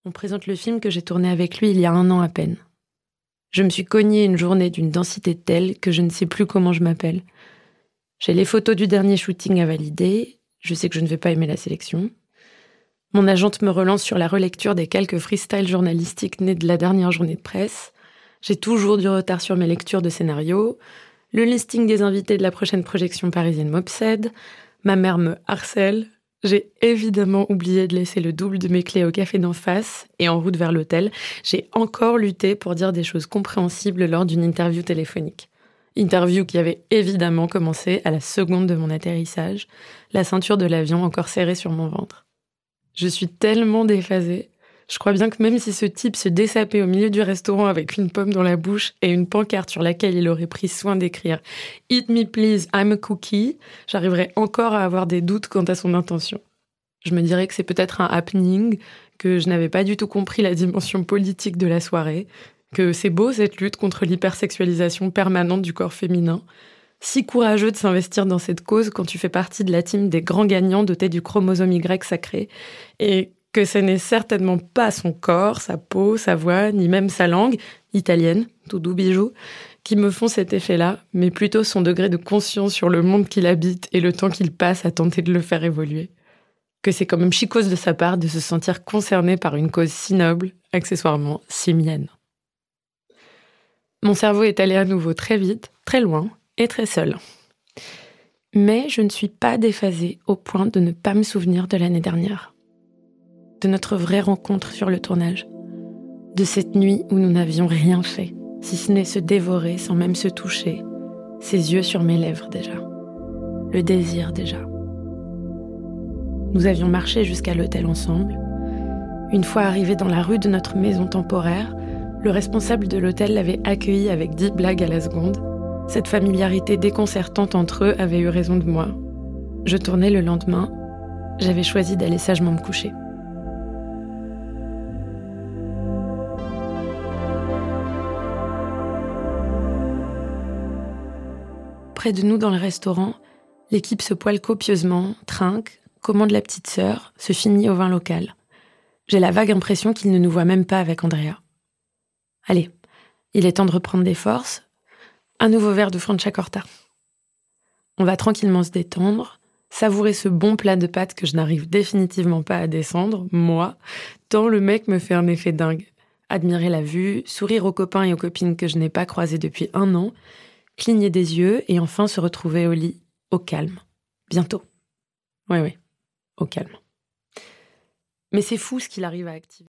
On présente le film que j'ai tourné avec lui il y a 1 an à peine. Je me suis cognée une journée d'une densité telle que je ne sais plus comment je m'appelle. J'ai les photos du dernier shooting à valider. Je sais que je ne vais pas aimer la sélection. Mon agente me relance sur la relecture des quelques freestyles journalistiques nés de la dernière journée de presse. J'ai toujours du retard sur mes lectures de scénarios. Le listing des invités de la prochaine projection parisienne m'obsède. Ma mère me harcèle. J'ai évidemment oublié de laisser le double de mes clés au café d'en face. Et en route vers l'hôtel, j'ai encore lutté pour dire des choses compréhensibles lors d'une interview téléphonique. Interview qui avait évidemment commencé à la seconde de mon atterrissage, la ceinture de l'avion encore serrée sur mon ventre. Je suis tellement déphasée. Je crois bien que même si ce type se dessapait au milieu du restaurant avec une pomme dans la bouche et une pancarte sur laquelle il aurait pris soin d'écrire « Eat me please, I'm a cookie », j'arriverais encore à avoir des doutes quant à son intention. Je me dirais que c'est peut-être un happening, que je n'avais pas du tout compris la dimension politique de la soirée, que c'est beau cette lutte contre l'hypersexualisation permanente du corps féminin. Si courageux de s'investir dans cette cause quand tu fais partie de la team des grands gagnants dotés du chromosome Y sacré, et que ce n'est certainement pas son corps, sa peau, sa voix, ni même sa langue, italienne, tout doux bijou, qui me font cet effet-là, mais plutôt son degré de conscience sur le monde qu'il habite et le temps qu'il passe à tenter de le faire évoluer. Que c'est quand même chicose de sa part de se sentir concerné par une cause si noble, accessoirement si mienne. Mon cerveau est allé à nouveau très vite, très loin et très seul. Mais je ne suis pas déphasée au point de ne pas me souvenir de l'année dernière. De notre vraie rencontre sur le tournage. De cette nuit où nous n'avions rien fait, si ce n'est se dévorer sans même se toucher, ses yeux sur mes lèvres déjà. Le désir déjà. Nous avions marché jusqu'à l'hôtel ensemble. Une fois arrivés dans la rue de notre maison temporaire, le responsable de l'hôtel l'avait accueilli avec 10 blagues à la seconde. Cette familiarité déconcertante entre eux avait eu raison de moi. Je tournais le lendemain. J'avais choisi d'aller sagement me coucher. Près de nous dans le restaurant, l'équipe se poêle copieusement, trinque, commande la petite sœur, se finit au vin local. J'ai la vague impression qu'il ne nous voit même pas avec Andrea. Allez, il est temps de reprendre des forces. Un nouveau verre de Franciacorta. On va tranquillement se détendre, savourer ce bon plat de pâtes que je n'arrive définitivement pas à descendre, moi, tant le mec me fait un effet dingue. Admirer la vue, sourire aux copains et aux copines que je n'ai pas croisés depuis 1 an, cligner des yeux et enfin se retrouver au lit, au calme. Bientôt. Oui, au calme. Mais c'est fou ce qu'il arrive à activer.